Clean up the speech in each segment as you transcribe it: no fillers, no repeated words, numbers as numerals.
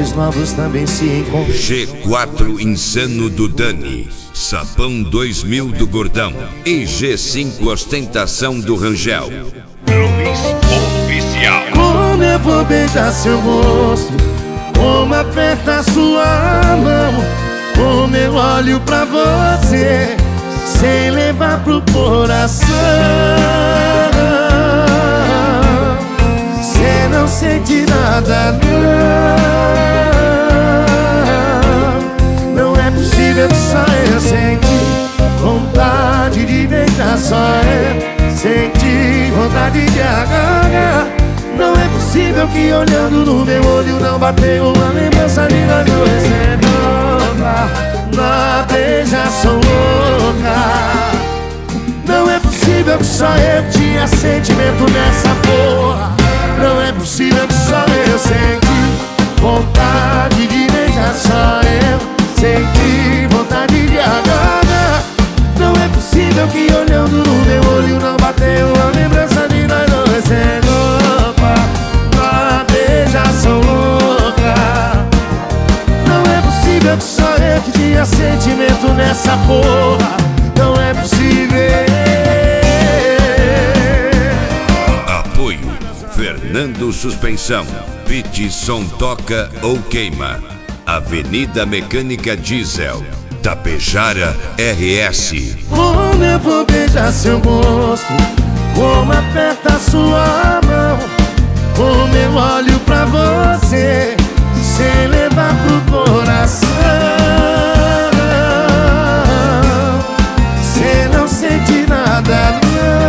amores novos também se encontram. G4 Insano do Dani, Sapão 2000 do Gordão e G5 Ostentação do Rangel. Luiz Oficial. Como eu vou beijar seu rosto, como aperta sua mão, como eu olho pra você sem levar pro coração. Cê não sente nada não. Não é possível que só eu senti vontade de beijar, só eu senti vontade de agarrar. Não é possível que olhando no meu olho não bateu uma lembrança de nós dois sendo na beijação louca. Não é possível que só eu tinha sentimento nessa porra. Não é possível que só eu senti vontade de beijar, só eu senti vontade de agarrar. Não é possível que olhando no meu olho não bateu uma lembrança de nós dois sendo na beijação louca. Não é possível que só eu que tinha sentimento nessa porra. Não é possível. Apoio Fernando Suspensão, Pit Som Toca ou Queima, Avenida Mecânica Diesel, Tapejara RS. Como eu vou beijar seu rosto, como aperta sua mão, como eu olho pra você sem levar pro coração. Cê não sente nada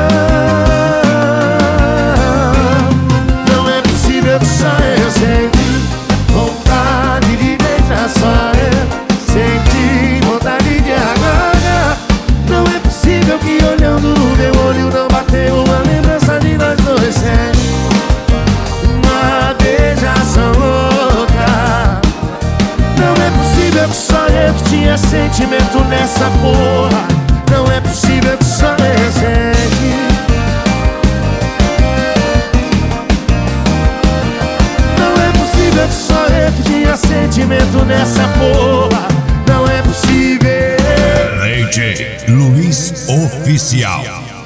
não. Não é possível que só eu senti vontade de beijar, só eu senti vontade de agarrar. Não é possível que olhando no meu olho não bateu uma lembrança de nós dois sendo uma beijação louca. Não é possível que só eu que tinha sentimento nessa porra. Não é possível que só eu senti. Não é possível que só eu que tinha sentimento nessa porra. Não é possível. DJ Luiz Oficial.